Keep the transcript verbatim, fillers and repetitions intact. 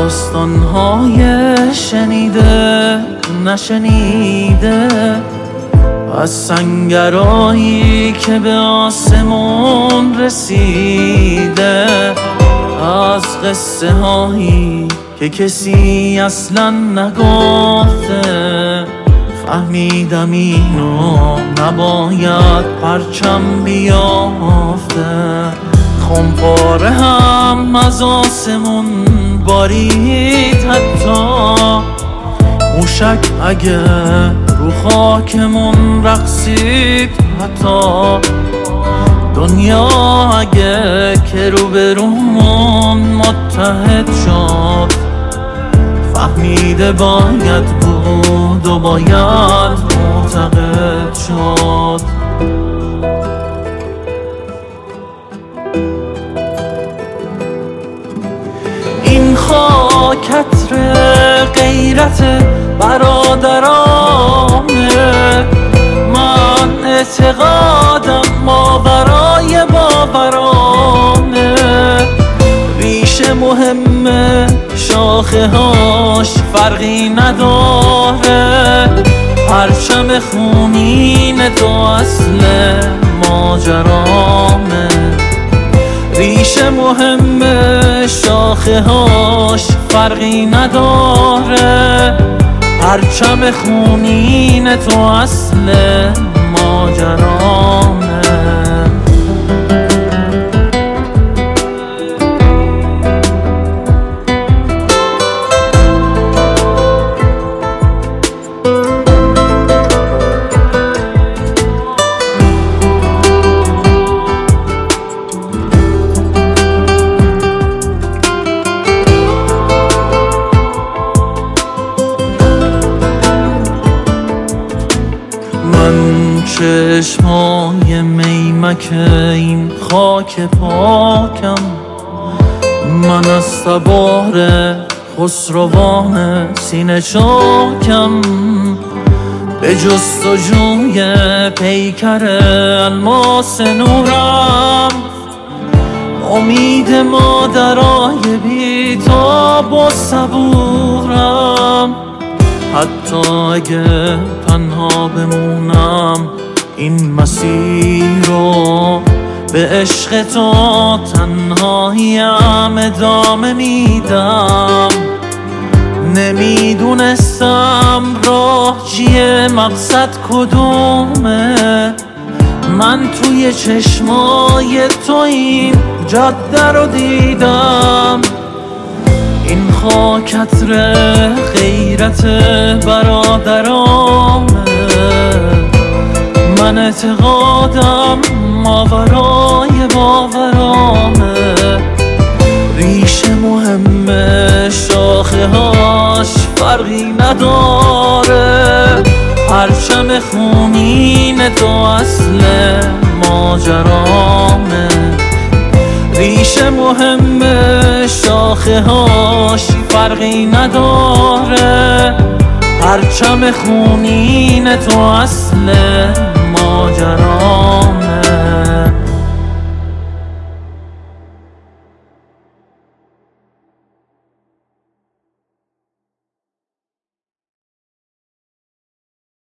داستانهای شنیده نشنیده، از سنگرایی که به آسمون رسیده، از قصه هایی که کسی اصلا نگفته. فهمیدم اینو نباید پرچم بیافته. خمپاره هم از آسمون بارید، حتی موشک اگه رو خاکمون رقصید، حتی دنیا اگه که رو برومون متحد شد. فهمیده باید بود و باید معتقد شد. این خاکتر غیرت برادرانه، من اعتقادم ماورای باورانه. ریشه مهمه، شاخه هاش فرقی نداره، پرچم خونین تو اصل ماجرامه. ریشه مهمه، شاخه هاش فرقی نداره، پرچم خونین تو اصل ماجرامه. چشمای میمک این خاک پاکم، من از تبار خسروان سینه چاکم. به جستجوی پیکر الماس نورم، امید مادرای بیتاب و صبورم. حتی اگه تنها بمونم این مسیر رو، به عشق تو تنهاییم ادامه میدم. نمیدونستم راه چیه، مقصد کدومه. من توی چشمای تو این جاده رو دیدم. این خاکتر غیرت برادرامه، من اعتقادم ماورای باورامه. ریشه مهمه، شاخه هاش فرقی نداره، پرچم خونین تو اصل ماجرامه. ریشه مهمه، شاخه هاش فرقی نداره، پرچم خونین تو اصل ماجرامه.